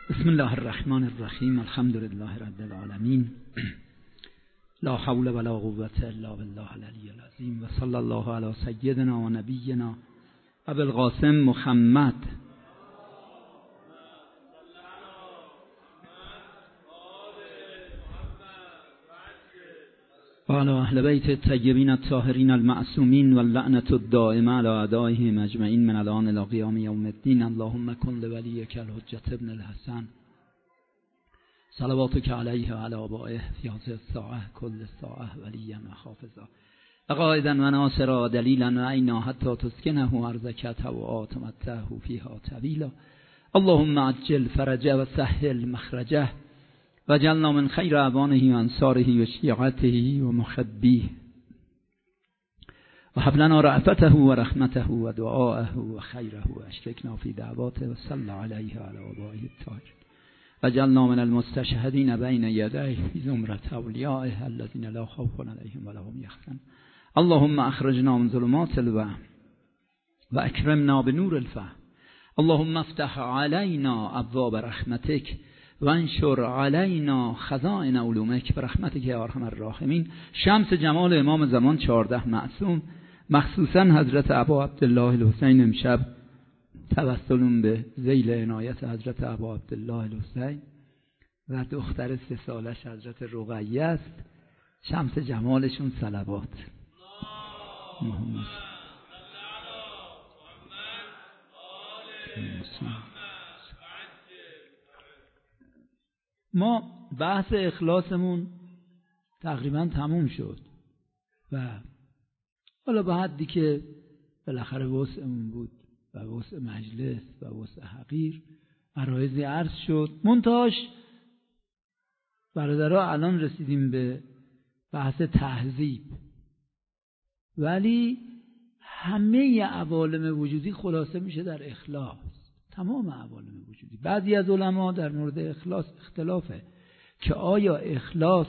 بسم الله الرحمن الرحیم. الحمد لله رب العالمین. لا حول ولا قوة الا بالله العلی العظیم. و صلی الله علی سیدنا و نبینا ابی القاسم محمد و علی اهل بیت الطیبین الطاهرین المعصومین و اللعنة الدائمة علی اعدائهم اجمعین من الان الی قیام یوم الدین. اللهم کن لولیک الحجة ابن الحسن صلواتک علیه و علی آبائه فی هذه الساعة کل ساعة ولیا و حافظا و قائدا و ناصرا و دلیلا و عینا حتی تسکنه ارضک طوعا تمتعه فیها طویلا. اللهم عجل فرجه و سهل مخرجه و جعلنا من خیر اعوانه و انصاره و شیعته و محبیه و هب لنا رأفته و رحمته و دعاءه و خیره و اشرکنا فی دعواته و صلی علیه و علی آبائه الطاهرین و جعلنا من المستشهدین بین یدیه فی زمرة اولیائه الذین لا خوف علیهم ولا هم یحزنون. اللهم اخرجنا من ظلمات الوهم و اکرمنا بنور الفهم. اللهم افتح علینا ابواب رحمتک و انشر علینا خزائن علومک برحمتک یا ارحم الراحمین. شمس جمال امام زمان 14 معصوم، مخصوصا حضرت ابا عبدالله الحسین، امشب توسل به ذیل عنایت حضرت ابا عبدالله الحسین و دختر 3 سالش حضرت رقیه است. شمس جمالشون صلوات. ما بحث اخلاصمون تقریبا تموم شد و حالا به حدی که بالاخره وسعمون بود و وسع مجلس و وسع حقیر عرایضی عرض شد. منتهاش برادرها الان رسیدیم به بحث تهذیب، ولی همه عوالم وجودی خلاصه میشه در اخلاص. تمام عوالم وجودی. بعضی از علما در مورد اخلاص اختلافه که آیا اخلاص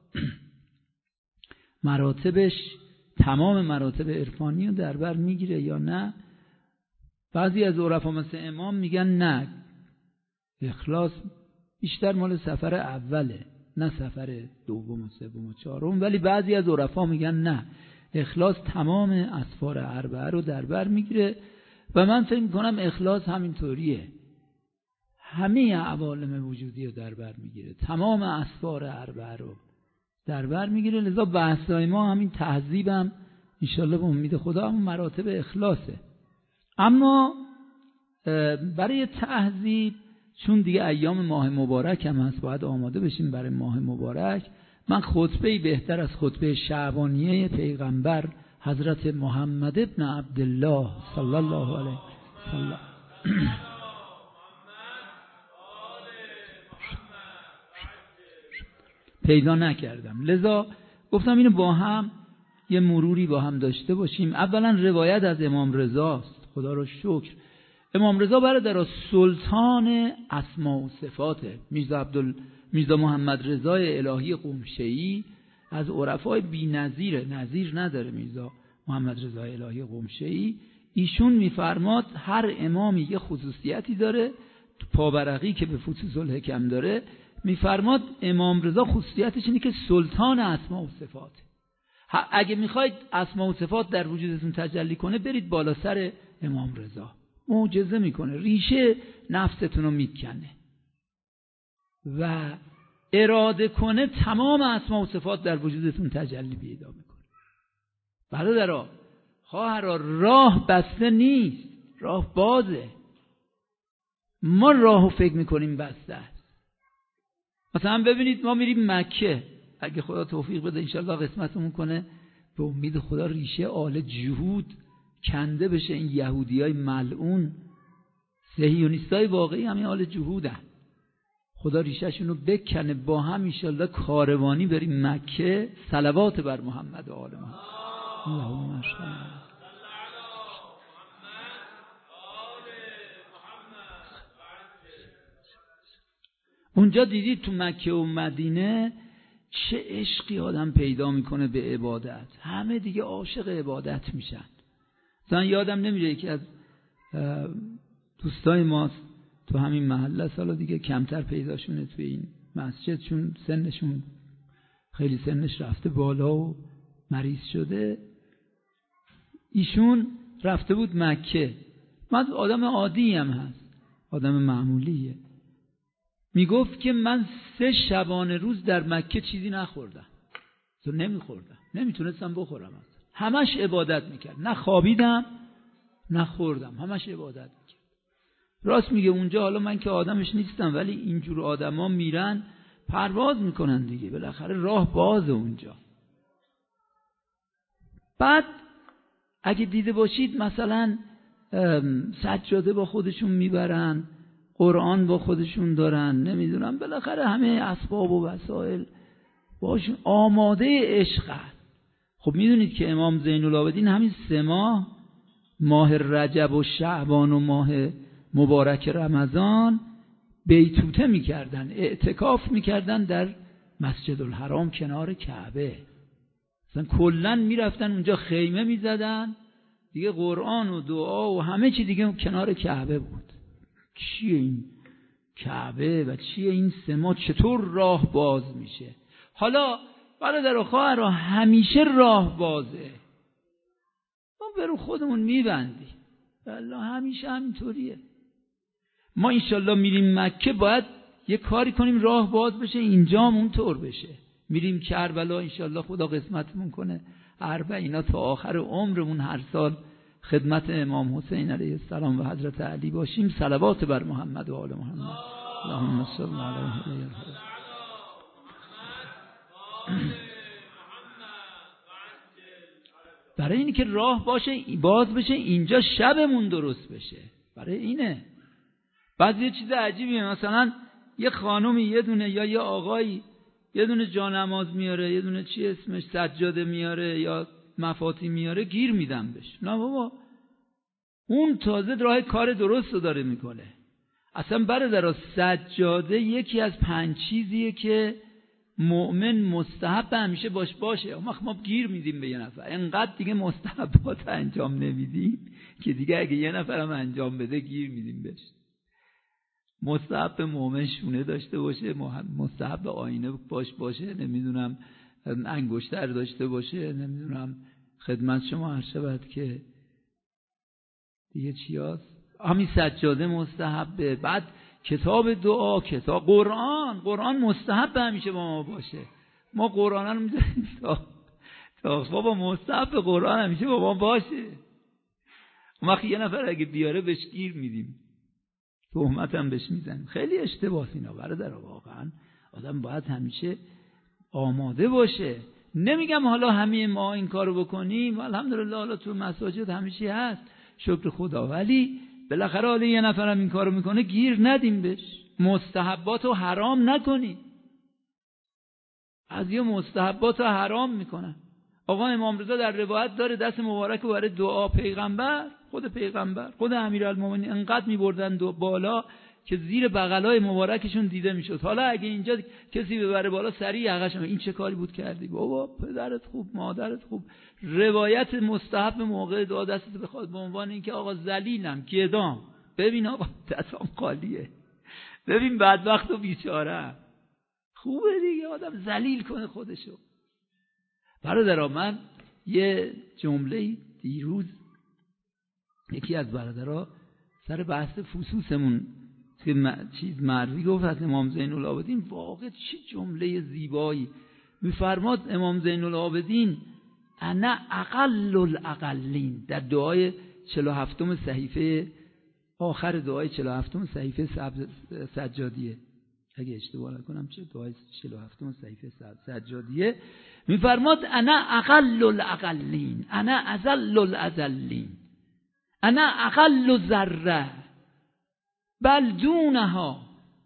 مراتبش تمام مراتب عرفانی رو در بر میگیره یا نه. بعضی از عرفا مثل امام میگن نه، اخلاص بیشتر مال سفر اوله، نه سفر دوم و سوم و چهارم. ولی بعضی از عرفا میگن نه، اخلاص تمام اسفار اربعه رو در بر میگیره و من فکر میکنم اخلاص همینطوریه، همه عوالم وجودی رو در بر میگیره، تمام اسفار اربعه رو در بر میگیره. لذا بحثای ما همین تهذیبم انشالله به امید خدا همون مراتب اخلاصه. اما برای تهذیب چون دیگه ایام ماه مبارک هم هست، باید آماده بشیم برای ماه مبارک. من خطبه‌ای بهتر از خطبه شعبانیه پیغمبر حضرت محمد ابن عبدالله صلی الله علیه وسلم پیدا نکردم، لذا گفتم اینو با هم یه مروری با هم داشته باشیم. اولا روایت از امام رضاست، خدا رو شکر. امام رضا برادر سلطان اسماء و صفاته. میرزا محمد رضای الهی قمشه‌ای از عرفای بی نظیره، نظیر نداره. میرزا محمد رضای الهی قمشه‌ای ایشون میفرماد هر امامی یه خصوصیتی داره. پاورقی که به فصوص الحکم داره میفرماد امام رضا خصوصیتش اینه که سلطان اسماء و صفاته. اگه میخواید اسماء و صفات در وجودتون تجلی کنه برید بالا سر امام رضا، معجزه میکنه، ریشه نفستون رو میکنه و اراده کنه تمام اسماء و صفات در وجودتون تجلی پیدا میکنه. برادرها خواهرها، راه بسته نیست، راه بازه. ما راهو فکر میکنیم بسته است. مثلا ببینید ما میریم مکه، اگه خدا توفیق بده انشالله قسمتمون کنه، به امید خدا ریشه آل جهود کنده بشه. این یهودیای ملعون صهیونیستای واقعی همین آل جهودن، خدا ریشه‌شون رو بکنه. با هم انشالله کاروانی بریم مکه، صلوات بر محمد و آل محمد. اللهم صل. اونجا دیدید تو مکه و مدینه چه عشقی آدم پیدا میکنه به عبادت، همه دیگه عاشق عبادت میشن. مثلا یادم نمیره یکی از دوستای ماست تو تو همین محله سالا دیگه کمتر پیداشونه توی این مسجد، چون سنشون خیلی سنش رفته بالا و مریض شده. ایشون رفته بود مکه، من آدم عادی هم هست، آدم معمولیه. میگفت که من 3 شبانه روز در مکه چیزی نخوردم، تو نمیخوردم، نمیتونستم بخورم، همش عبادت میکرد، نه خوابیدم نه خوردم، همش عبادت میکرد. راست میگه اونجا، حالا من که آدمش نیستم ولی اینجور آدما میرن پرواز میکنن دیگه، بالاخره راه بازه اونجا. بعد اگه دیده باشید مثلا سجاده با خودشون میبرن، قرآن با خودشون دارن، نمیدونم بالاخره همه اسباب و وسایل باشون آماده عشق. خب میدونید که امام زین العابدین همین 3 ماه رجب و شعبان و ماه مبارک رمضان بیتوته میکردن، اعتکاف میکردن در مسجد الحرام کنار کعبه. مثلا کلن میرفتن اونجا خیمه میزدن دیگه، قرآن و دعا و همه چی دیگه کنار کعبه بود. چیه این کعبه و چیه این 3 ماه، چطور راه باز میشه؟ حالا برادر و خواهرها همیشه راه بازه، ما برو خودمون میبندی، والله همیشه همینطوریه. ما انشالله میریم مکه باید یه کاری کنیم راه باز بشه، اینجا هم اونطور بشه. میریم کربلا انشالله خدا قسمتمون کنه 40 تا آخر عمرمون هر سال خدمت امام حسین علیه السلام و حضرت علی باشیم. صلوات بر محمد و آل محمد. اللهم صل علی محمد. برای اینی که راه باشه باز بشه، اینجا شبمون درست بشه، برای اینه. بعضی یه چیز عجیبیه، مثلا یه خانومی یه دونه یا یه آقایی یه دونه جانماز میاره، یه دونه چی اسمش سجاده میاره یا مفاتی میاره، گیر میدم بهش. نه بابا، اون تازه راه کار درست رو داره میکنه. اصلا برادر سجاده یکی از 5 چیزیه که مؤمن مستحب همیشه باشه. ما گیر میدیم به یه نفر، انقدر دیگه مستحبات انجام نمیدیم که دیگه اگه یه نفرم انجام بده گیر میدیم بهش. مستحب مؤمن شونه داشته باشه، مستحب آینه باشه، نمیدونم انگشتر داشته باشه، نمیدونم خدمت شما عرض شود که دیگه چی هست، همین سجاده مستحبه. بعد کتاب دعا، کتاب قرآن مستحب همیشه با ما باشه. ما قرآن رو میذاریم تا بابا مستحب قرآن همیشه با ما باشه. اون وقت یه نفر اگه بیاره بهش گیر میدیم، تهمت هم بهش میزنیم. خیلی اشتباه اینا برادر، واقعا آدم باید همیشه آماده باشه. نمیگم حالا همه ما این کارو بکنیم، الحمدلله حالا تو مساجد همیشه هست، شکر خدا، ولی بالاخره حالا یه نفرم این کارو میکنه گیر ندیم بهش. مستحباتو حرام نکنیم، از یه مستحباتو حرام میکنن. آقا امام رضا در روایت داره دست مبارک رو برای دعا خود امیرالمومنین انقدر میبردن بالا که زیر بغلای مبارکشون دیده میشد. حالا اگه اینجا کسی ببره بالا سریع یقه‌ش، این چه کاری بود کردی؟ بابا پدرت خوب مادرت خوب. روایت مستحب موقع دعا دستت بخواد به عنوان اینکه آقا ذلیلم گدام، ببین آقا دستم خالیه، ببین بدبخت و بیچاره. خوبه دیگه آدم ذلیل کنه خودشو. برادران من یه جمله دیروز یکی از برادرها سر بحث فسوسمون که چیز مروی گفت از امام زین العابدین، واقعا چه جمله زیبایی میفرماد امام زین العابدین: انا اقل الاقلین، در دعای 47م صحیفه، آخر دعای 47م صحیفه سجادیه، اگه اشتباه نکنم چه دعای 47م صحیفه سجادیه، میفرماد انا اقل الاقلین، انا اذل الازلین، انا اقل ذره بل دونها،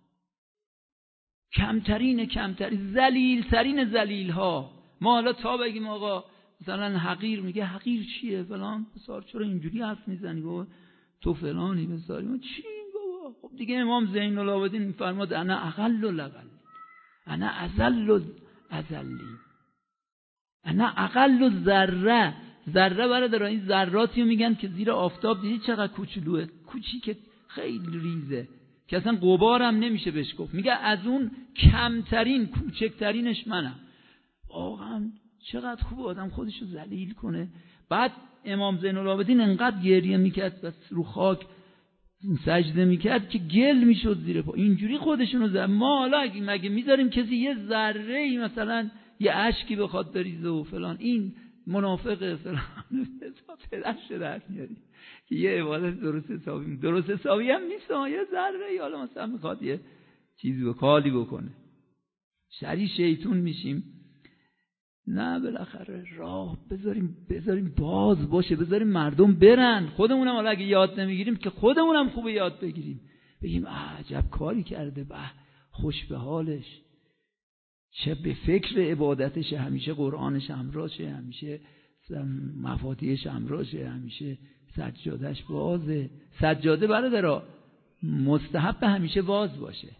کمترین ذلیل ها. ما حالا تا بگیم آقا مثلا حقیر، میگه حقیر چیه فلان، بسار چرا اینجوری حرف میزنی بابا، تو فلانی بساری، ما چی بابا. خب دیگه امام زین العابدین میفرماد انا اقل الاقلین، انا اذل الازلین، انا اقل ذره. ذره برادر این ذراتی رو میگن که زیر آفتاب دیدی چقدر کوچولوه، کوچیکه، خیلی ریزه. که اصلا غبارم نمیشه بهش گفت. میگه از اون کمترین کوچکترینش منم. واقعا چقدر خوب آدم خودشو ذلیل کنه. بعد امام زین العابدین انقدر گریه میکرد و رو خاک سجده میکرد که گل میشد زیر پا. اینجوری خودشونو ما حالا مگه میذاریم کسی یه ذره ای مثلا یه اشکی بخواد بریزه و فلان، این منافقه فلان، پدرش در میاری که یه عبادت درست حسابی هم نیست، یه ذره ای حالا مثلا میخواد یه چیزی به کالی بکنه، شری شیطون میشیم. نه بالاخره راه بذاریم باز باشه، بذاریم مردم برن. خودمونم حالا اگه یاد نمیگیریم که خودمونم خوبه یاد بگیریم، بگیم عجب کاری کرده، به خوش به حالش، چه به فکر عبادتش، همیشه قرآنش همراهشه، همیشه مفاتیحش همراهشه، همیشه سجادش بازه. سجاده برادرها مستحب همیشه باز باشه،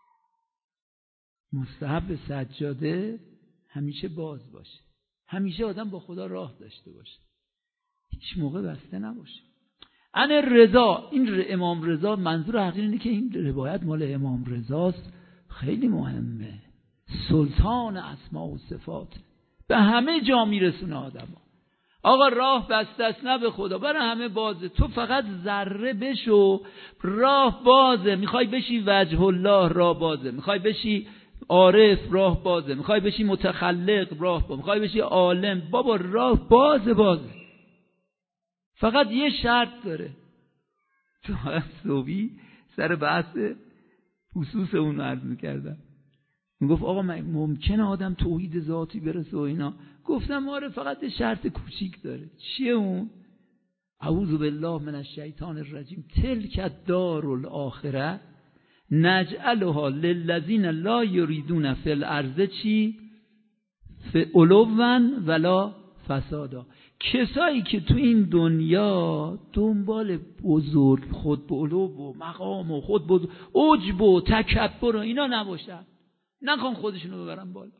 مستحب سجاده همیشه باز باشه، همیشه آدم با خدا راه داشته باشه، هیچ موقع بسته نباشه. ان رضا، این امام رضا، منظور حقیقی اینه که این روایت مال امام رضاست، خیلی مهمه. سلطان اسماء و صفات، به همه جا میرسونه آدمو. آقا راه بسته است نه به خدا، برای همه بازه، تو فقط ذره بشو، راه بازه. میخوای بشی وجه الله، راه بازه. میخوای بشی عارف، راه بازه. میخوای بشی متخلق، راه بازه. میخوای بشی عالم، بابا راه بازه. فقط یه شرط داره. تو صوبی سر بحث خصوص اون عرض میکردم، میگفت آقا ممکنه آدم توحید ذاتی برسه و اینا. گفتم آره، فقط یه شرط کوچیک داره. چیه اون؟ اعوذ بالله من الشیطان الرجیم، تلک الدار الاخره نجعلها للذین لا یریدون فی الارض چی؟ علوا ولا فسادا. کسایی که تو این دنیا دنبال بزرگ، خود به علو و مقام و خود بزرگ، عجب و تکبر و اینا نباشن، نخوان خودشونو ببرن بالا،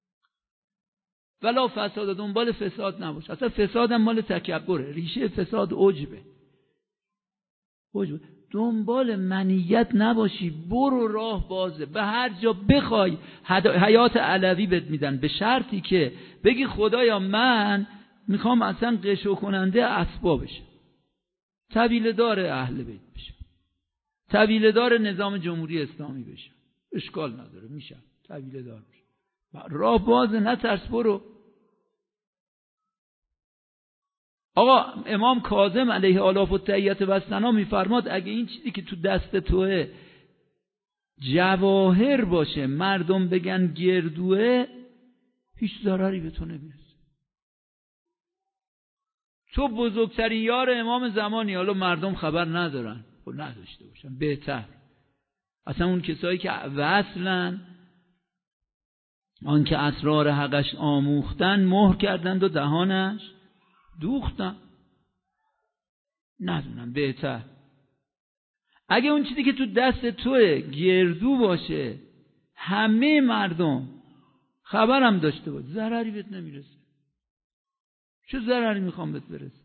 ولا فساد، دنبال فساد نباشه. اصلا فساد هم مال تکبره، ریشه فساد عجبه. دنبال منیت نباشی، برو راه بازه، به هر جا بخوای حیات علوی بهت میدن، به شرطی که بگی خدایا من میخوام اصلا قشو کننده اسباب بشم، طویله دار اهل بیت بشم، طویله دار نظام جمهوری اسلامی بشم، اشکال نداره، میشم طویله دار بشم، راه بازه، نترس، برو. آقا امام کاظم علیه آلاف و تحیت و ثنا میفرماد اگه این چیزی که تو دست توه جواهر باشه، مردم بگن گردوه، هیچ ضرری به تو نمیرسه. تو بزرگترین یار امام زمانی، حالا مردم خبر ندارن، خب نداشته باشن بهتر. اصلا اون کسایی که وصلن، آن که اسرار حقش آموختن، مهر کردند و دهانش دوختن، ندونم بهتر. اگه اون چیزی که تو دست توه گردو باشه، همه مردم خبرم داشته باشه، ضرری بهت نمیرسه. چه ضرری میخوام بهت برسه؟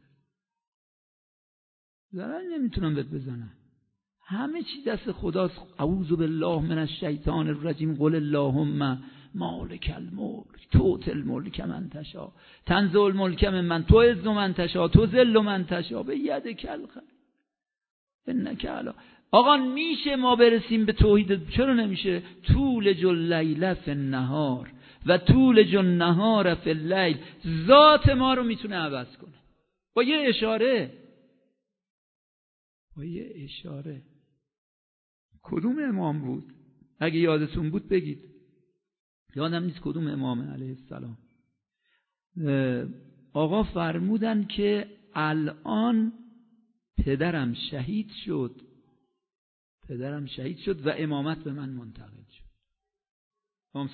ضرری نمیتونم بهت بزنم. همه چی دست خداست. اعوذ بالله من الشیطان الرجیم، قل اللهم مالک الملک تؤتی الملک من تشاء تنزع الملک ممن تعز من تشاء تذل من تشاء بیدک الخیر انک علی. آقا میشه ما برسیم به توحید؟ چرا نمیشه؟ تولج اللیل فی النهار و تولج النهار فی اللیل، ذات ما رو میتونه عوض کنه با یه اشاره، با یه اشاره. کدوم امام بود؟ اگه یادتون بود بگید. یادم نیست کدوم امام علیه السلام. آقا فرمودن که الان پدرم شهید شد و امامت به من منتقل شد. امام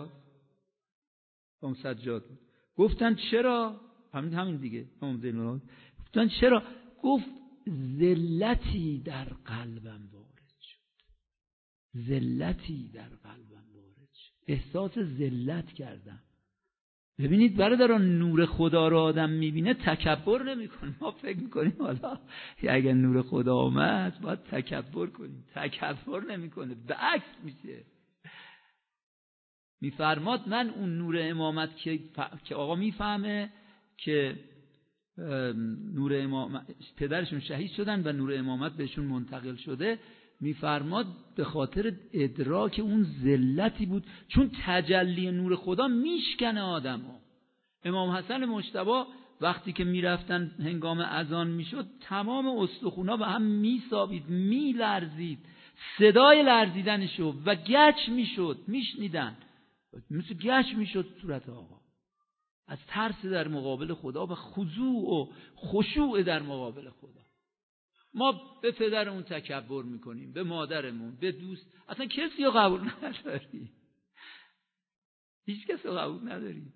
سجاد گفتن چرا؟ همین دیگه، امام زین العابدین گفتن چرا؟ گفت ذلتی در قلبم وارد شد، احساس ذلت کردم. ببینید برادران، نور خدا رو آدم میبینه تکبر نمیکنه. ما فکر میکنیم حالا اگر نور خدا آمد باید تکبر کنیم. تکبر نمیکنه، به عکس میشه. میفرماد من اون نور امامت که آقا میفهمه که نور امامت پدرشون شهید شدن و نور امامت بهشون منتقل شده، میفرماد به خاطر ادراک اون ذلتی بود، چون تجلی نور خدا میشکنه آدمو. امام حسن مجتبی وقتی که میرفتن هنگام اذان میشد، تمام استخونا به هم میسابید، میلرزید، صدای لرزیدنشو و گچ میشد، میشنیدن مثل گچ میشد صورت آقا، از ترس در مقابل خدا و خضوع و خشوع در مقابل خدا. ما به پدرمون تکبر میکنیم، به مادرمون، به دوست، اصلا کسی رو قبول نداریم، هیچ کسی رو قبول نداریم،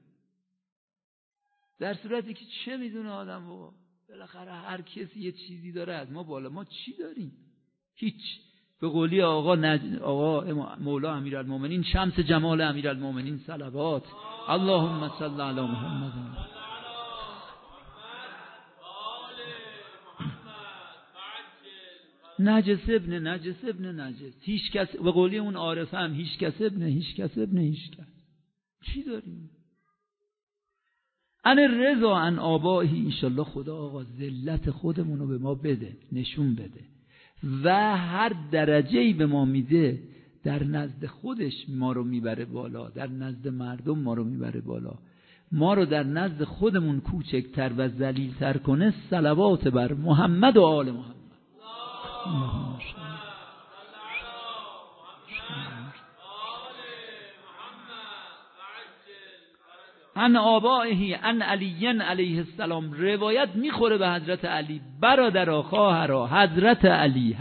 در صورتی که چه میدونه آدم بابا، بالاخره هر کسی یه چیزی داره از ما بالا. ما چی داریم؟ هیچ. به قولی آقا مولا امیرالمومنین، شمس جمال امیرالمومنین صلوات، اللهم صل علی محمد. نجس ابن نجس، هیچ کس. به قولی اون عارفه هم هیچ کس ابن هیچ کس. چی داریم؟ ان رضا عن آبائه. انشالله خدا آقا ذلت خودمونو به ما بده، نشون بده، و هر درجه‌ای به ما میده در نزد خودش ما رو میبره بالا، در نزد مردم ما رو میبره بالا، ما رو در نزد خودمون کوچکتر و ذلیل‌تر کنه. صلوات بر محمد و آل محمد. ان آبائه ان علی علیه السلام. روایت میخوره به حضرت علی، برادرها خواهرها، حضرت علی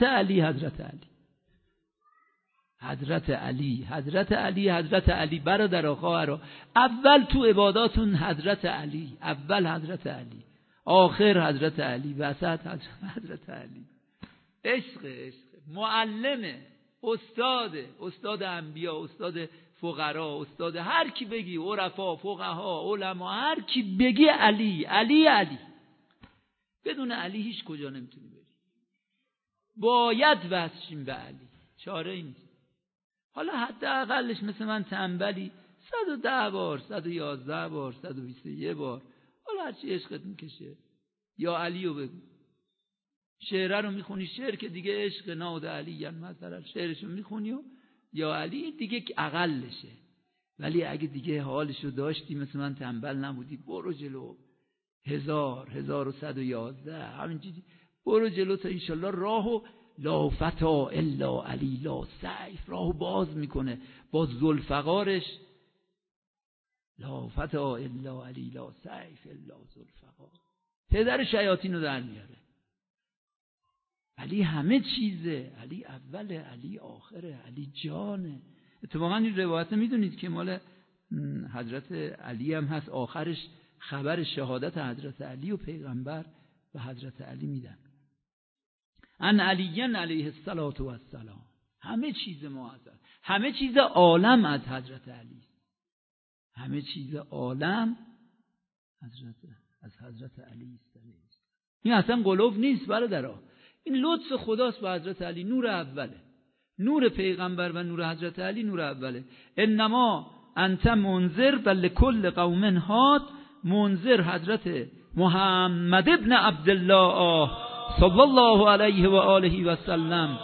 برادرها خواهرها. اول تو عباداتون حضرت علی، اول حضرت علی، آخر حضرت علی، وسط حضرت علی. عشق معلمه، استاد انبیا، استاد فقرا، استاد هر کی بگی، عرفا، فقها، علما، هر کی بگی علی. بدون علی هیچ کجا نمیتونی بری، باید وصلشیم به علی، چاره ای نیست. حالا حداقلش مثل من تنبلی 110 بار، 111 بار، 121 بار، حالا هرچی عشقت میکشه یا علیو بگو. شعره رو میخونی، شعر که دیگه عشق ناد علی، یعنی مثلا شعرشو میخونی و یا علی دیگه اقلشه. ولی اگه دیگه حالشو داشتی، مثل من تنبل نبودی، برو جلو. 1111 همینجوری برو جلو تا انشالله راهو لا فتا الا علی لا سیف، راهو باز میکنه با ذوالفقارش. لا فتا الا علی لا سیف الا ذوالفقار، پدر شیاطین رو در میاره. علی همه چیزه، علی اوله، علی آخره، علی جانه. اتفاقا این روایت میدونید که مال حضرت علی هم هست، آخرش خبر شهادت حضرت علی و پیغمبر به حضرت علی میدن. ان علی علیه السلام. همه چیز ما از همه چیز عالم از حضرت علی، همه چیز عالم از حضرت علی است. این اصلا قلوب نیست برادرها، این لطف خداست به حضرت علی. نور اوله، نور پیغمبر و نور حضرت علی نور اوله. انما انت منذر و لکل قوم هاد. منذر حضرت محمد ابن عبدالله صلی الله علیه و آله و سلم،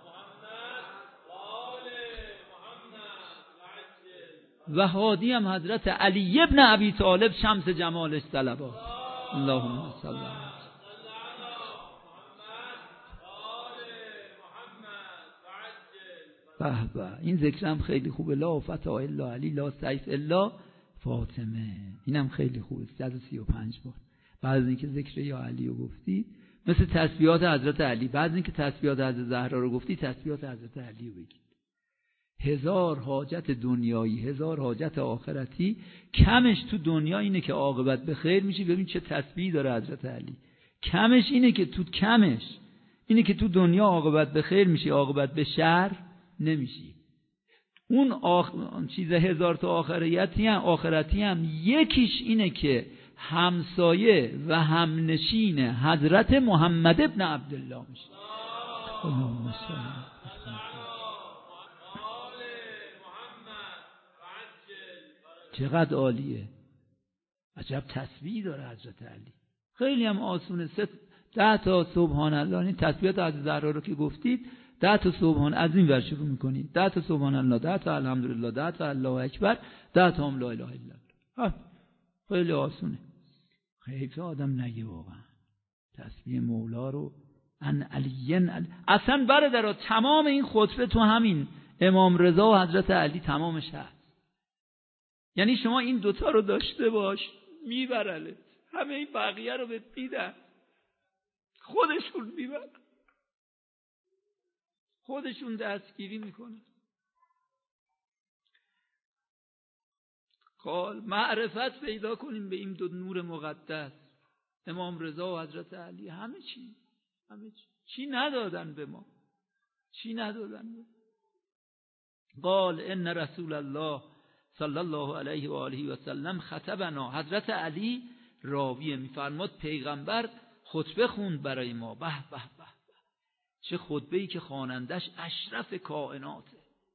و هادی هم حضرت علی ابن ابی طالب شمس جمالش صلوات. اللهم صل علی به. این ذکرم خیلی خوبه، لا فتا الا علی لا سیف الا فاطمه. اینم خیلی خوبه، 135 بار. بعد از اینکه ذکر یا علی رو گفتی، مثل تسبیحات حضرت علی، بعد از اینکه تسبیحات حضرت زهرا رو گفتی، تسبیحات حضرت علی رو بگید. 1000 حاجت دنیایی، 1000 حاجت آخرتی، کمش تو دنیا اینه که عاقبت به خیر میشی. ببین چه تسبیحی داره حضرت علی. کمش اینه که تو دنیا عاقبت به خیر میشی، عاقبت به شر نمیشی. اون چیز 1000 تا آخرتی هم یکیش اینه که همسایه و همنشین حضرت محمد ابن عبدالله میشه. چقدر عالیه. عجب تسبیح داره حضرت علی. خیلی هم آسونه. 10 تا سبحان الله، این تسبیحات از زهرا رو که گفتید 10 تا سبحان از این ور شروع میکنید، 10 تا سبحان الله، 10 تا الحمدلله، 10 تا الله اکبر، 10 تا هم لا اله الا الله. خیلی آسونه. خیلی آدم نگه واقعا تسبیح مولا رو ان علی. اصلا برادرها تمام این خطبه تو همین امام رضا و حضرت علی تمامش هست. یعنی شما این دوتا رو داشته باش میبرله، همه این بقیه رو بهت میدن، خودشون میبرن، خودشون دستگیری میکنن. قال معرفت پیدا کنیم به این دو نور مقدس، امام رضا و حضرت علی. همه چی ندادن به ما، چی ندادن به ما. قال ان رسول الله صلی الله علیه و آله و سلم خطبنا. حضرت علی راویه میفرماد پیغمبر خطبه خوند برای ما. به به به، چه خطبه‌ای که خوانندش اشرف کائناته،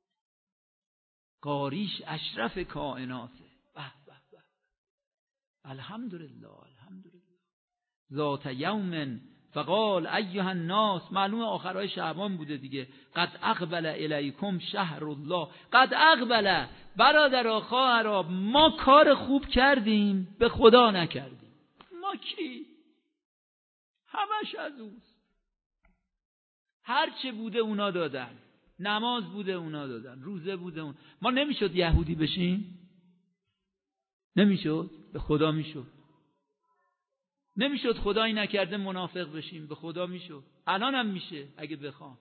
قاریش اشرف کائناته. به به به، الحمدلله الحمدلله. ذات یوم فقال ایها الناس، معلوم آخرهای شعبان بوده دیگه. قد اقبل الیکم شهر الله. قد اقبل. برادرها خواهرها، ما کار خوب کردیم به خدا نکردیم. ما کی؟ همش از اوست. هر چه بوده اونا دادن، نماز بوده اونا دادن، روزه بوده اون. ما نمیشد یهودی بشیم؟ نمیشد؟ به خدا میشد. نمیشد خدایی نکرده منافق بشیم؟ به خدا میشد. الان هم میشه اگه بخوام.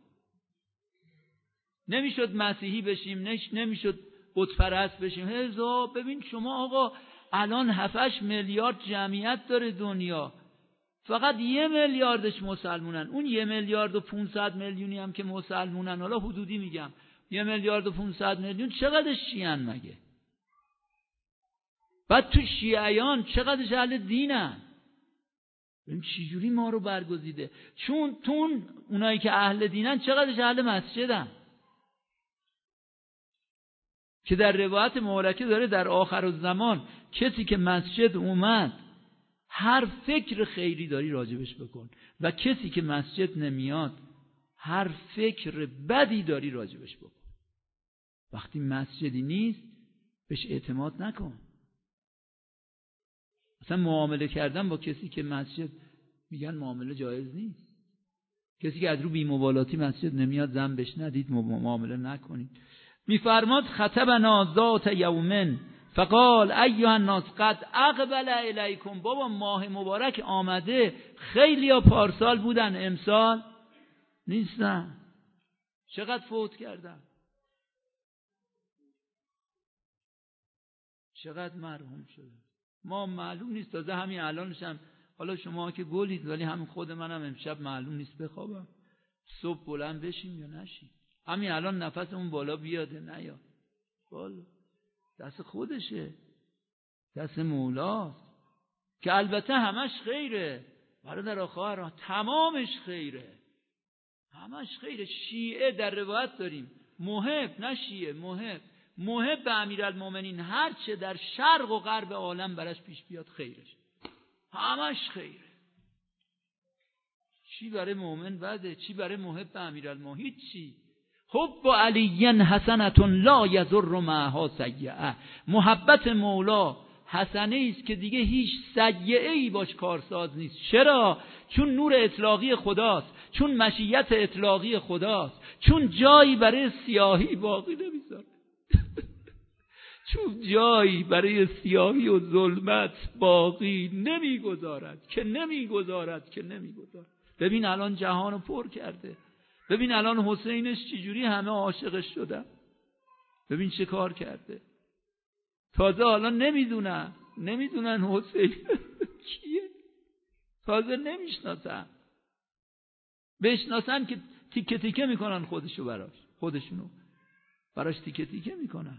نمیشد مسیحی بشیم؟ نمیشد بت پرست بشیم؟ ببین شما آقا الان 7-8 میلیارد جمعیت داره دنیا، فقط 1 میلیاردش مسلمونن. اون 1,500,000,000 هم که مسلمونن، حالا حدودی میگم 1,500,000,000 چقدرش شیعن مگه؟ بعد تو شیعیان چقدرش اهل دینن؟ ببین چجوری ما رو برگزیده. چون اونایی که اهل دینن چقدرش اهل مسجدن، که در روایت مبارکه داره در آخر الزمان کسی که مسجد اومد هر فکر خیری داری راجبش بکن، و کسی که مسجد نمیاد هر فکر بدی داری راجبش بکن. وقتی مسجدی نیست بهش اعتماد نکن. اصلا معامله کردن با کسی که مسجد میگن معامله جایز نیست. کسی که از رو بی‌مبالاتی مسجد نمیاد ذنبش ندید، معامله نکنید. میفرماد خطبنا ذات یومن فقال ایها الناس قد اقبل الیکم. بابا ماه مبارک آمده، خیلیا پارسال بودن امسال نیستن. چقدر فوت کردن، چقدر مرحوم شده. ما معلوم نیست، تازه همین الانش هم، حالا شما که گلید ولی همین خود منم امشب معلوم نیست بخوابم صبح بلند بشیم یا نشیم. همین الان نفسمون بالا بیاده نیاد، بالا دست خودشه، دست مولاست که البته همش خیره. برادر خواهر تمامش خیره، همش خیره. شیعه در روایت داریم محب، نه شیعه، محب به امیرالمومنین، هر چه در شرق و غرب عالم براش پیش بیاد خیرش، همش خیره. چی برای مؤمن بده، چی برای محب امیرالمومنین؟ هیچی. حب علی حسنة لا یضر معها سیئه. محبت مولا حسنه است که دیگه هیچ سیئه ای باش کارساز نیست. چرا؟ چون نور اطلاقی خداست، چون مشیت اطلاقی خداست، چون جایی برای سیاهی باقی نمیذاره چون جایی برای سیاهی و ظلمت باقی نمیگذارد که نمیگذارد. ببین الان جهانو پر کرده، ببین الان حسینش چجوری همه عاشقش شدن، ببین چه کار کرده. تازه حالا نمیدونن حسین کیه، تازه نمیشناسن. بشناسن که تیکه تیکه میکنن خودشونو. براش تیکه تیکه میکنن.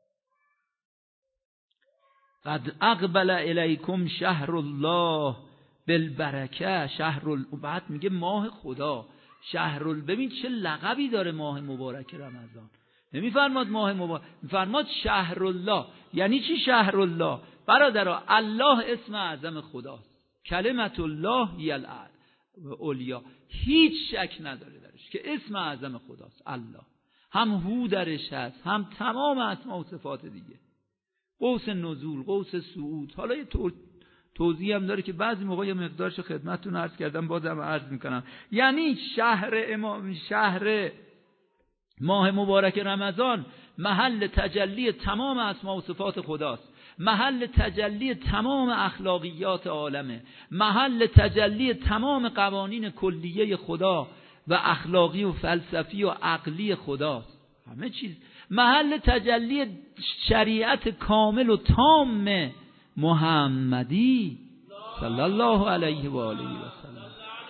قد اقبل الیکم شهر الله بالبرکه. بعد میگه ماه خدا ببین چه لقبی داره ماه مبارک رمضان. نمیفرماد ماه مبارک، میفرماد شهر الله. یعنی چی شهر الله؟ برادرها الله اسم اعظم خداست. کلمت الله هی العلیا. هیچ شک نداره درش که اسم اعظم خداست الله. هم هو درش هست، هم تمام اسما و صفات دیگه. قوس نزول، قوس صعود. حالا یه توضیح هم داره که بعضی موقع یه مقدارش خدمتتون عرض کردم، بازم عرض میکنم. یعنی شهر ماه مبارک رمضان محل تجلی تمام اسما و صفات خداست، محل تجلی تمام اخلاقیات عالمه، محل تجلی تمام قوانین کلیه خدا و اخلاقی و فلسفی و عقلی خداست. همه چیز محل تجلی شریعت کامل و تام محمدی صلی الله علیه و آله و سلم.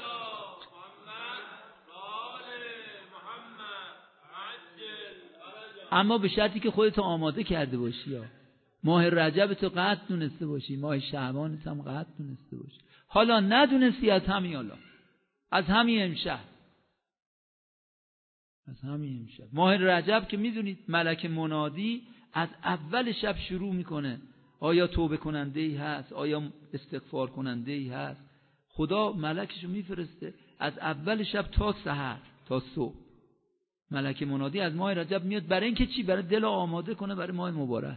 اما به شرطی که خودت آماده کرده باشی. ماه رجب تو قطع دونسته باشی، ماه شعبان هم قطع دونسته باشی. حالا ندونستی از همین امشب ماه رجب که میدونید ملک منادی از اول شب شروع میکنه. آیا توبه کننده ای هست؟ آیا استغفار کننده ای هست؟ خدا ملکشو میفرسته از اول شب تا سحر، تا صبح. ملک منادی از ماه رجب میاد برای اینکه چی؟ برای دل آماده کنه برای ماه مبارک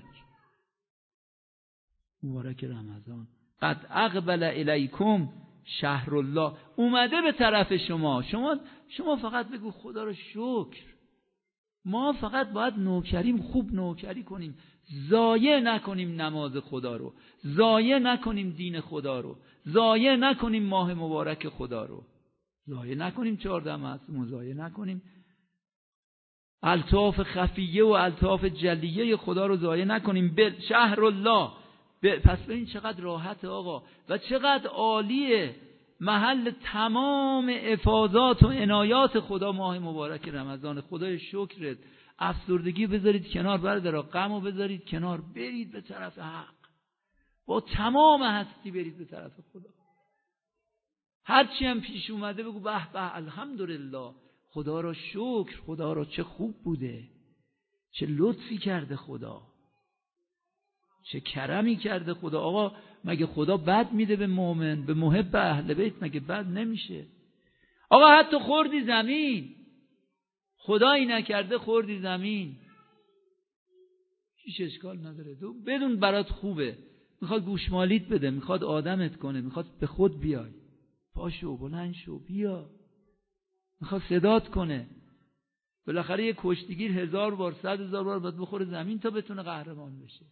رمضان. قد اقبل الیکم شهر الله. اومده به طرف شما فقط بگو خدا رو شکر. ما فقط باید نوکریم، خوب نوکری کنیم، ضایع نکنیم نماز خدا رو، ضایع نکنیم دین خدا رو، ضایع نکنیم ماه مبارک خدا رو، ضایع نکنیم 14 معصوم، ضایع نکنیم الطاف خفیه و الطاف جلیه خدا رو ضایع نکنیم. شهر الله. پس ببین چقدر راحت آقا و چقدر عالیه. محل تمام افاضات و عنایات خدا ماه مبارک رمضان. خدای شکرت. افسردگی بذارید کنار برادرها، غمو بذارید کنار، برید به طرف حق، با تمام هستی برید به طرف خدا. هرچی هم پیش اومده بگو به به الحمدلله، خدا را شکر، خدا را چه خوب بوده، چه لطفی کرده خدا، چه کرمی کرده خدا. آقا مگه خدا بد میده به مؤمن، به محب اهل بیت مگه بد نمیشه؟ آقا حتی خوردی زمین، خدایی نکرده خوردی زمین، هیچ اشکال نداره. تو بدون برات خوبه، میخواد گوشمالیت بده، میخواد آدمت کنه، میخواد به خود بیای، پاشو بلند شو بیا، میخواد صدات کنه. بالاخره یه کشتیگیر 1000 بار 100,000 بار باید بخوره زمین تا بتونه قهرمان بشه.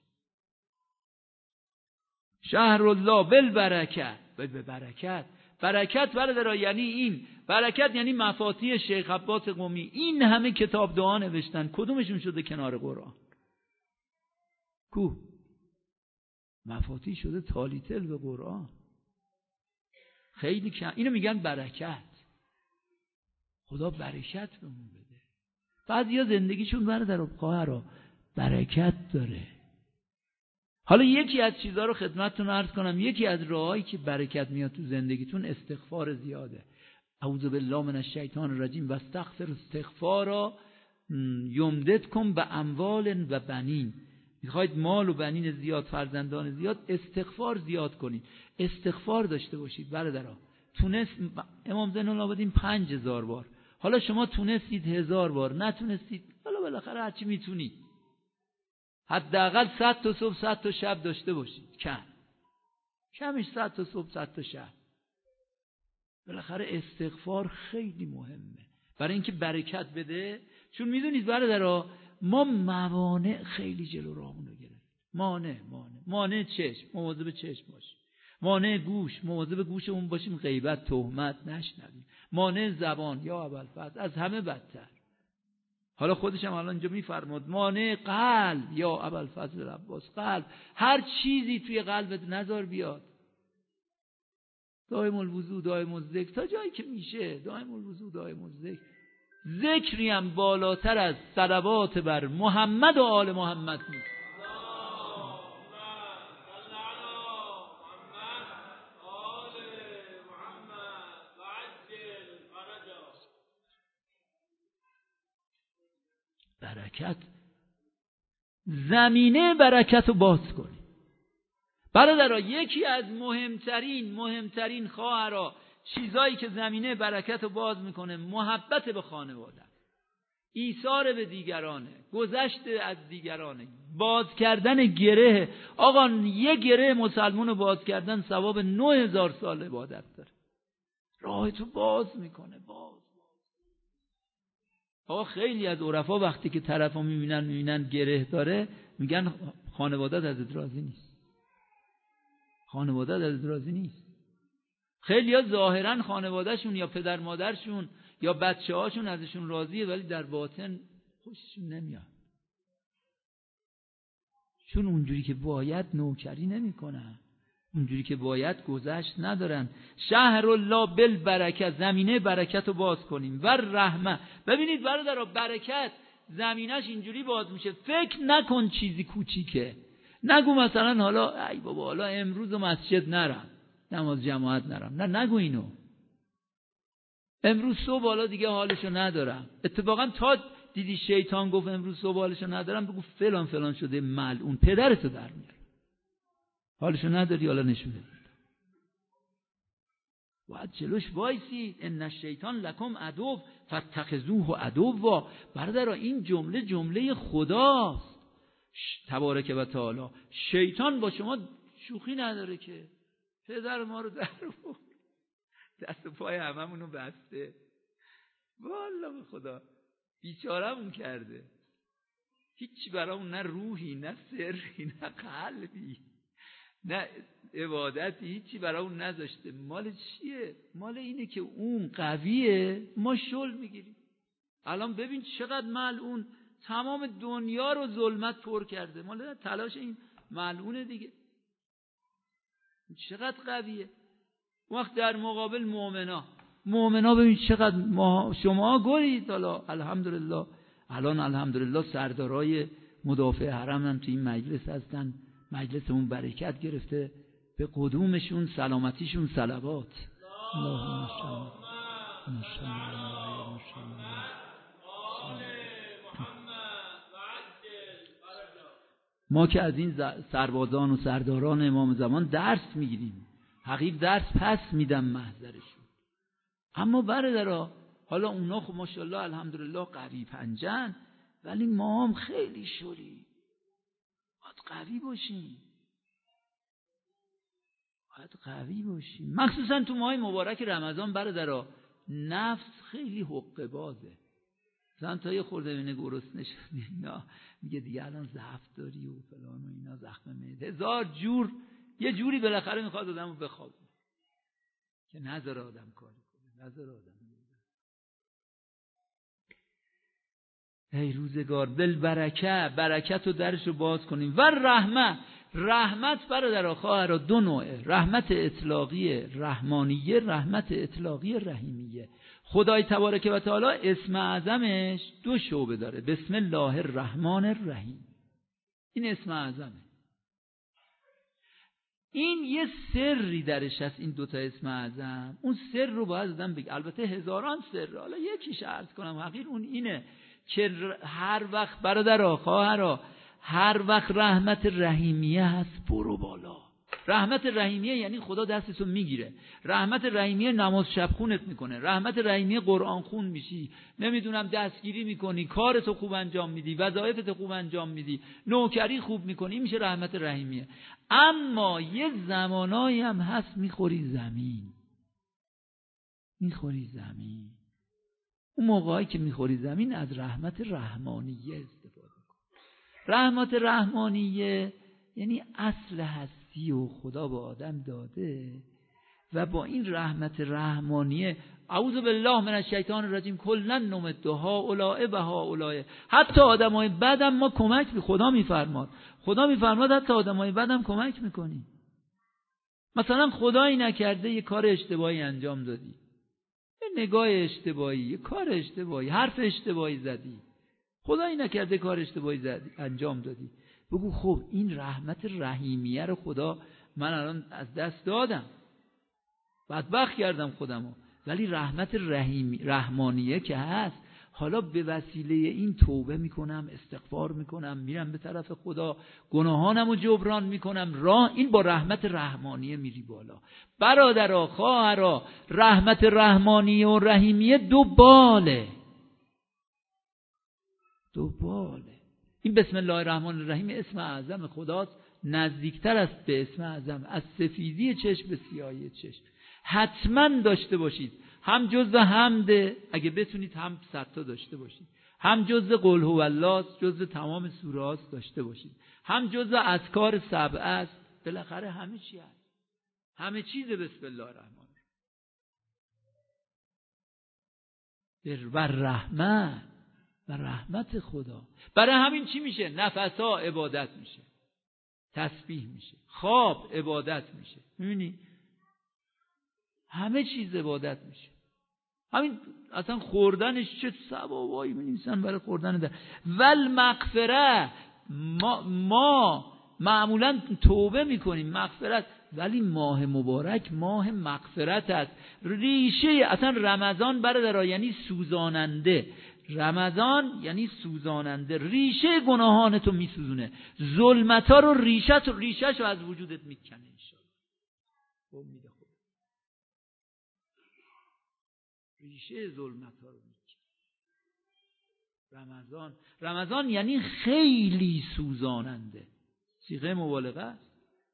شهر الله بالبرکت. به برکت، برکت برادرها یعنی این برکت، یعنی مفاتیح شیخ عباس قمی. این همه کتاب دعا نوشتن، کدومشون شده کنار قرآن؟ کو مفاتیح شده تالیتل به قرآن. خیلی کم. اینو میگن برکت. خدا برکت بهمون بده. بعضیا زندگیشون برادرها خواهرها برکت داره. حالا یکی از چیزها رو خدمتتون عرض کنم، یکی از راهایی که برکت میاد تو زندگیتون استغفار زیاده. اعوذ بالله من الشیطان الرجیم و استغفر استغفارا یمددکم به اموال و بنین. میخواید مال و بنین زیاد، فرزندان زیاد، استغفار زیاد کنید، استغفار داشته باشید برادرها. تونست امام زین العابدین 5000 بار، حالا شما تونستید 1000 بار، نتونستید حالا بالاخره هرچی میتونید حداقل 100 تا صبح 100 تا شب داشته باشید. کمش 100 تا صبح 100 تا شب. بالاخره استغفار خیلی مهمه برای اینکه برکت بده. چون میدونید برادرها ما موانع خیلی جلو راهمون رو گرفت. مانع چشم، مواظب چشم باشیم. مانع گوش، مواظب گوشمون باشیم غیبت تهمت نشنویم. مانع زبان، یا ابوالفضل از همه بدتر. حالا خودش هم الان اینجا میفرماد مانع قلب، یا ابوالفضل عباس، قلب، هر چیزی توی قلبت نذار بیاد. دائم الوضو دائم الذکر، تا جایی که میشه دائم الوضو دائم الذکر. ذکری هم بالاتر از صلوات بر محمد و آل محمد نیست. برکت، زمینه برکت رو باز کنی. برادرها، یکی از مهمترین خواهرها چیزایی که زمینه برکت رو باز میکنه محبت به خانواده، ایثار به دیگرانه، گذشت از دیگرانه، باز کردن گره. آقا یه گره مسلمون رو باز کردن ثواب 9000 سال عبادت داره. راه تو باز میکنه. آقا خیلی از عرفا وقتی که طرفو میبینن گره داره میگن خانواده‌ات ازت راضی نیست. خیلی ها ظاهرا خانوادهشون یا پدر مادرشون یا بچه هاشون ازشون راضیه، ولی در باطن خوششون نمیاد، چون اونجوری که باید نوکری نمیکنن، اونجوری که باید گذشت ندارن. شهر الله بالبرکه، زمینه برکت رو باز کنیم. و رحمه، ببینید برادرها، برکت زمینش اینجوری باز میشه. فکر نکن چیزی کوچیکه. نگو مثلا حالا ای بابا حالا امروز مسجد نرم، نماز جماعت نرم. نه، نگو اینو. امروز صبح حالا دیگه حالشو ندارم. اتفاقا تا دیدی شیطان گفت امروز صبح حالشو ندارم، بگو فلان فلان شده ملعون، پدرتو در میاره. حالشو نداری، حالا نشون بده. باید جلوش وایسی. ان الشیطان لکم عدو فاتخذوه عدوا. برادرها این جمله خداست تبارک و تعالی. شیطان با شما شوخی نداره که. پدر ما رو در آورد، دست و پای هممونو بسته، والله به خدا بیچاره‌مون کرده. هیچی برامون، نه روحی، نه سری، نه قلبی، نه عبادتی، هیچی برامون نذاشته. مال چیه؟ مال اینه که اون قویه، ما شل میگیریم. الان ببین چقدر ملعون تمام دنیا رو ظلمت پر کرده، مال تلاش این ملعونه دیگه. چقدر قویه. وقت در مقابل مؤمنا ببین چقدر شما گورید. حالا الحمدلله الان الحمدلله سردارای مدافع حرم هم تو این مجلس هستن، مجلسمون برکت گرفته، به قدومشون سلامتیشون صلوات. اللهم صل ما که از این سربازان و سرداران امام زمان درس میگیریم، حقیق درس پس میدم محضرشون. اما برادرها حالا اونا خب ماشاءالله الحمدلله قوی پنجن، ولی ما هم خیلی شوری. باید قوی باشیم. مخصوصا تو ماه مبارک رمضان برادرها نفس خیلی حقه بازه. مثلا تا یه خورده بینه گرسنه شدی اینا میگه دیگه الان ضعف داری و فلان و اینا، زخم معده، هزار جور، یه جوری بالاخره میخواد آدمو بخوابه که نذاره آدم کاری کنه، نذاره آدم. ای روزگار، بالبرکه، برکت رو درش رو باز کنیم. و رحمت برادر خواهر دو نوعه، رحمت اطلاقی رحمانیه، رحمت اطلاقی رحیمیه. خدای تبارک و تعالی اسم اعظمش دو شعبه داره. بسم الله الرحمن الرحیم، این اسم اعظمه. این یه سری درش هست، این دوتا اسم اعظم. اون سر رو باید آدم بگه. البته هزاران سر، حالا یکیش عرض کنم. حقیقت اون اینه که هر وقت برادرها خواهرها هر وقت رحمت رحیمیه هست برو بالا. رحمت رحیمیه یعنی خدا دستتو میگیره. رحمت رحیمیه نماز شب خونت میکنه. رحمت رحیمیه قرآن خون میشی، نمیدونم دستگیری میکنی، کارتو خوب انجام میدی، وظایفتو خوب انجام میدی، نوکری خوب میکنی، میشه رحمت رحیمیه. اما یه زمانایی هم هست میخوری زمین. اون موقعی که میخوری زمین از رحمت رحمانیه استفاده کن. رحمت رحمانیه یعنی اصل هستی و خدا به آدم داده و با این رحمت رحمانیه اعوذ بالله من الشیطان الرجیم کلا نمد هؤلاء و هؤلاء. حتی آدمای بدم ما کمک خدا میفرماد حتی آدمای بدم کمک میکنی. مثلا خدایی نکرده یه کار اشتباهی انجام دادی، نگاه اشتباهی، یه کار اشتباهی، حرف اشتباهی زدی، خدایی نکرده کار اشتباهی زدی، انجام دادی، بگو خب این رحمت رحیمیه رو خدا من الان از دست دادم، بدبخت کردم خودمو، ولی رحمت رحمانیه که هست، حالا به وسیله این توبه میکنم، استغفار میکنم، میرم به طرف خدا، گناهانمو جبران میکنم، این با رحمت رحمانیه میری بالا. برادرها، خواهرها، رحمت رحمانیه و رحیمیه دو باله. این بسم الله الرحمن الرحیم اسم اعظم خداست، نزدیکتر است به اسم اعظم از سفیدی چشم به سیاهی چشم. حتما داشته باشید، هم جزء حمد، اگه بتونید هم 100 تا داشته باشید، هم جزء قل هو الله، جزء تمام سوره هاست داشته باشید، هم جزء اذکار 7 است. بالاخره همه چی هست، همه چیز بسم الله الرحمن الرحیم و رحمت خدا. برای همین چی میشه؟ نفسا عبادت میشه، تسبیح میشه، خواب عبادت میشه. میبینی همه چیز عبادت میشه. همین اصلا خوردنش چه ثوابایی می‌نویسن برای خوردن در. ول مغفره، ما معمولا توبه میکنیم مغفرت، ولی ماه مبارک ماه مغفرت است. ریشه اصلا رمضان برادرها یعنی سوزاننده، رمضان یعنی سوزاننده، ریشه گناهانتو میسوزونه، ظلمتا رو ریشه‌ش رو از وجودت میکنه انشاءالله. امید خدا ریشه ظلمتا رو میکنه. رمضان یعنی خیلی سوزاننده، صیغه مبالغه است.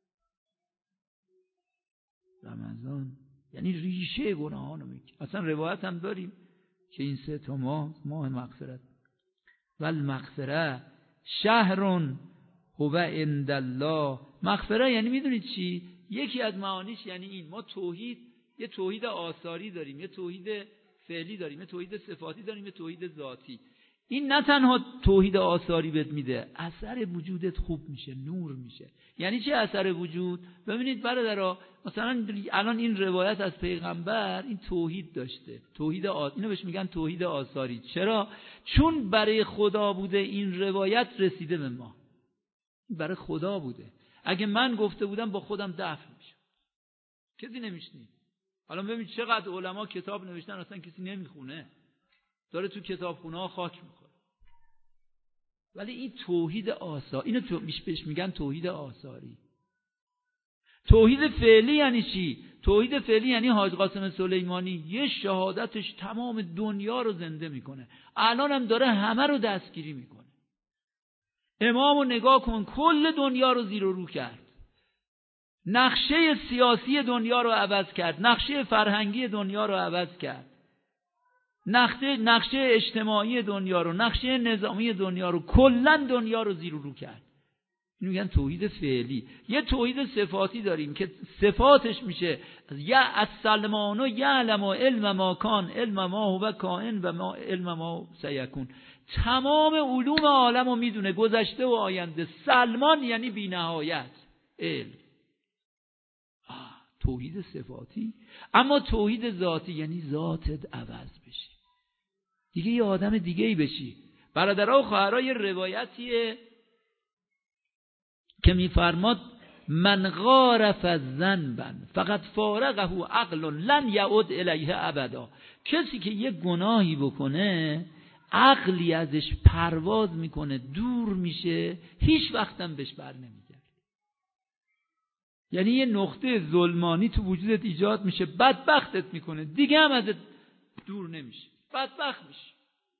رمضان یعنی ریشه گناهانو میکنه. اصلا روایت هم داریم که این 3 تا ماه مغفرت. والمغفره شهر هو عند الله. مغفره یعنی میدونید چی؟ یکی از معانیش یعنی این، ما یه توحید آثاری داریم، یه توحید فعلی داریم، یه توحید صفاتی داریم، یه توحید ذاتی. این نه تنها توحید آثاری بهت میده، اثر وجودت خوب میشه، نور میشه. یعنی چه اثر وجود؟ ببینید برادرها، مثلا الان این روایت از پیغمبر این توحید داشته، اینو بهش میگن توحید آثاری. چرا؟ چون برای خدا بوده این روایت رسیده به ما، برای خدا بوده. اگه من گفته بودم با خودم دفن میشم، کسی نمیشنید. حالا ببینید چقدر علما کتاب نوشتن اصلا کسی نمیخونه، داره تو کتابخونه ها خاک میخوره. ولی این توحید آثاری، اینو بهش میگن توحید آثاری. توحید فعلی یعنی چی؟ توحید فعلی یعنی حاج قاسم سلیمانی یه شهادتش تمام دنیا رو زنده میکنه، الان هم داره همه رو دستگیری میکنه. امامو نگاه کن، کل دنیا رو زیر و رو کرد، نقشه سیاسی دنیا رو عوض کرد، نقشه فرهنگی دنیا رو عوض کرد، نقشه اجتماعی دنیا رو، نقشه نظامی دنیا رو، کلا دنیا رو زیر و رو کرد. اینو میگن توحید فعلی. یه توحید صفاتی داریم که صفاتش میشه یا السلمان و یعلم علم ما کان، علم ما هو کائن و ما علم ما سیکون. تمام علوم عالم رو میدونه، گذشته و آینده. سلمان یعنی بی نهایت علم، توحید صفاتی. اما توحید ذاتی یعنی ذاتت عوض بشی، دیگه یه آدم دیگه ای بشی. برادرها و خواهرها، یه روایتیه که میفرماد من غارف ذنبا فقط فارقه عقل لن یعود الیه ابدا. کسی که یه گناهی بکنه عقلی ازش پرواز میکنه، دور میشه، هیچ وقتم بهش بر نمیگرده. یعنی یه نقطه ظلمانی تو وجودت ایجاد میشه، بدبختت میکنه، دیگه هم ازت دور نمیشه، بدبخت میشه.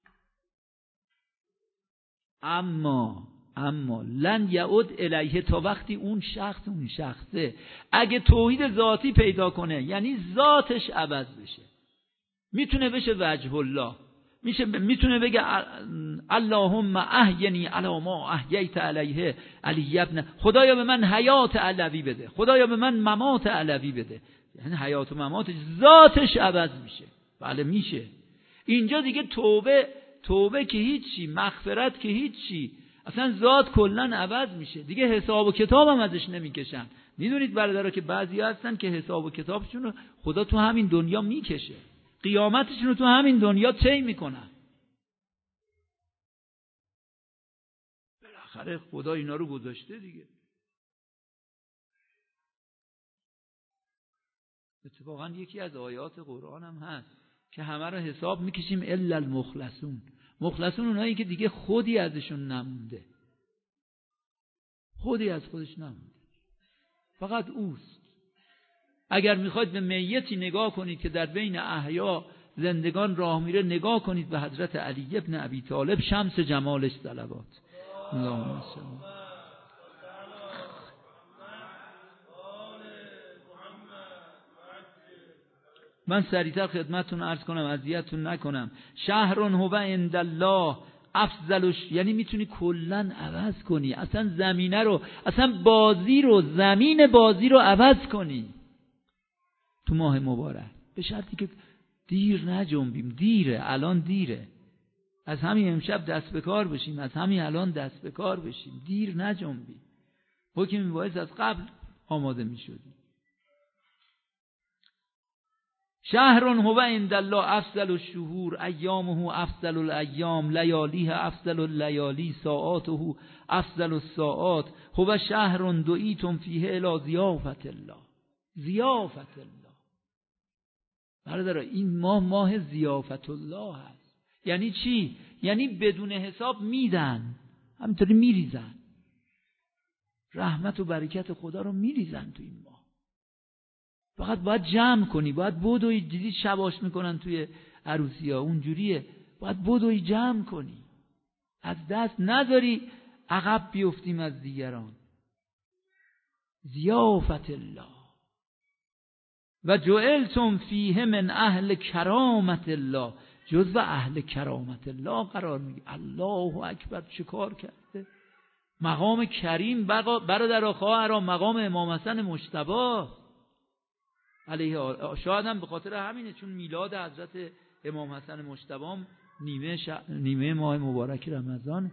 اما لن یعود الیه، تا وقتی اون شخصه اگه توحید ذاتی پیدا کنه، یعنی ذاتش عوض بشه، میتونه بشه وجه الله، میتونه بگه اللهم احینی علی ما احییت علیه علی ابن، خدایا به من حیات علوی بده، خدایا به من ممات علوی بده. یعنی حیات و مماتش، ذاتش عوض میشه. بله میشه. اینجا دیگه توبه که هیچی، مغفرت که هیچی، اصلا ذات کلن عوض میشه، دیگه حساب و کتاب هم ازش نمیکشن. میدونید برادرها که بعضی هستن که حساب و کتابشون رو خدا تو همین دنیا میکشه، قیامتشون رو تو همین دنیا طی میکنن. بالاخره خدا اینا رو گذاشته دیگه. اتفاقا یکی از آیات قرآن هم هست که همه رو حساب میکشیم الا المخلصون. مخلصون اونایی که دیگه خودی ازشون نمونده، خودی از خودش نمونده، فقط اوست. اگر میخواید به میتی نگاه کنید که در بین احیا زندگان راه میره، نگاه کنید به حضرت علی ابن ابی طالب، شمس جمالش صلوات. اللهم صل. من سریعتر خدمتتون عرض کنم، اذیتتون نکنم. شهر هو عند الله افضل، یعنی میتونی کلن عوض کنی، اصلا زمینه رو، اصلا بازی رو، زمین بازی رو عوض کنی تو ماه مبارک، به شرطی که دیر نجنبیم. دیره، الان دیره. از همین امشب دست به کار بشیم، از همین الان دست به کار بشیم، دیر نجنبیم. حکم میبایست از قبل آماده میشدیم. شهر هو عند الله افضل الشهور ایامه افضل الایام لیالیه افضل اللیالی ساعاته افضل الساعات هو شهر دعیتم فیه الی ضیافت الله. ضیافت الله برادر، این ماه ضیافت الله هست. یعنی چی؟ یعنی بدون حساب میدن، همینطوری میریزن، رحمت و برکت خدا رو میریزن تو این ماه. فقط باید جمع کنی، باید بدوی. دیدی شباش میکنن توی عروسی ها، اونجوریه. باید بدوی جمع کنی، از دست نذاری عقب بیفتیم از دیگران. ضیافت الله. و جعلتم فیه من اهل کرامت الله، جزو اهل کرامت الله قرار میگه. الله اکبر، چه کار کرده! مقام کریم برادر خواهران، مقام امام حسن مجتبی علیه شاید هم به خاطر همینه، چون میلاد حضرت امام حسن مجتبی نیمه ماه مبارک رمضان.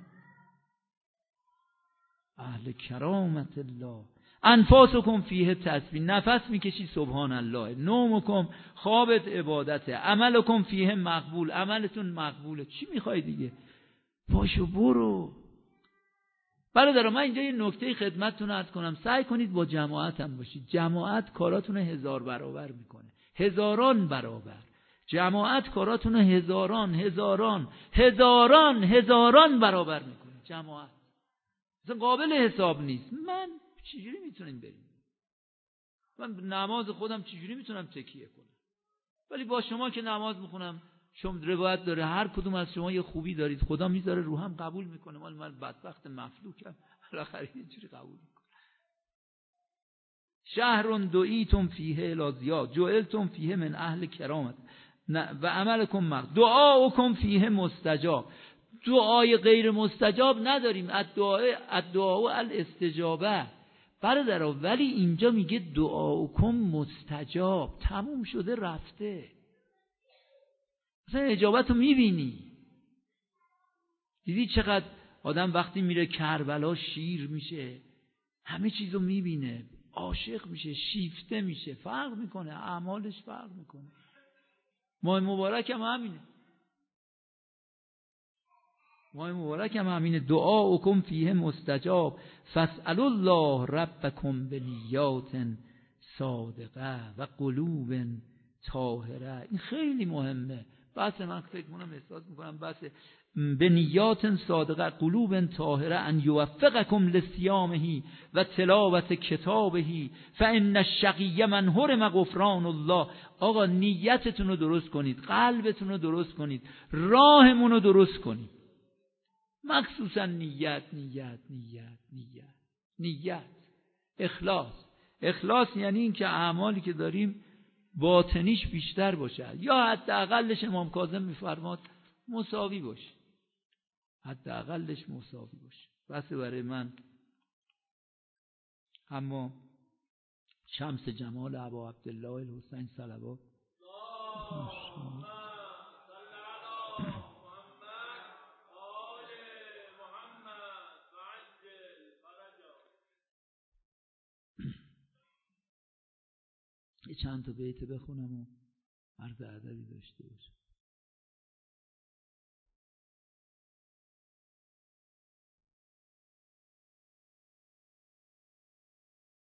اهل کرامت الله. انفاسکم فیه تسبیح، نفس میکشی سبحان الله. نومکم، خوابت عبادته. عملکم فیه مقبول، عملتون مقبوله. چی میخوای دیگه؟ پاشو برو. برادران، من اینجا یه نکته خدمتتون عرض کنم. سعی کنید با جماعت هم باشید. جماعت کاراتون 1000 برابر میکنه، 1000 برابر. جماعت کاراتون 1000 برابر میکنه. جماعت اصلا قابل حساب نیست. من چجوری میتونیم بریم؟ من نماز خودم چجوری میتونم تکیه کنم؟ ولی با شما که نماز میخونم، چون روایت داره هر کدوم از شما یه خوبی دارید، خدا میذاره روحم قبول میکنه. من بدبخت مفلوکم، بالاخره یه جوری قبول میکنه. شهر دعیتم فیه الی ضیاء جعلتم فیه من اهل کرامت و عملکم مقبول دعاؤکم فیه مستجاب. دعای غیر مستجاب نداریم. الدعاء الاستجابه برادرها. ولی اینجا میگه دعاؤکم مستجاب، تموم شده رفته. مثلا اجابت رو میبینی. دیدی چقدر آدم وقتی میره کربلا شیر میشه، همه چیزو میبینه، عاشق میشه، شیفته میشه، فرق میکنه، اعمالش فرق میکنه. ماه مبارک هم همینه. ماه مبارک هم همینه. دعاؤکم فیه مستجاب فاسألوا الله ربکم بنیات صادقه و قلوب طاهره. این خیلی مهمه. بحث من فکر کنم احساس میکنم بحث بنیات صادقه قلوب طاهره ان یوفقکم لصیامه و تلاوت کتابه فان الشقی من حرم غفران الله. آقا نیتتون رو درست کنید، قلبتون رو درست کنید، راهمون رو درست کنید. مخصوصا نیت. اخلاص یعنی این که اعمالی که داریم باطنیش بیشتر باشه، یا حداقلش امام کاظم میفرماد مساوی باشه، حداقلش مساوی باشه. بس برای من. اما شمس جمال ابا عبدالله الحسین صلوات چند تا بیت بخونم و عرض ادبی داشته باشم.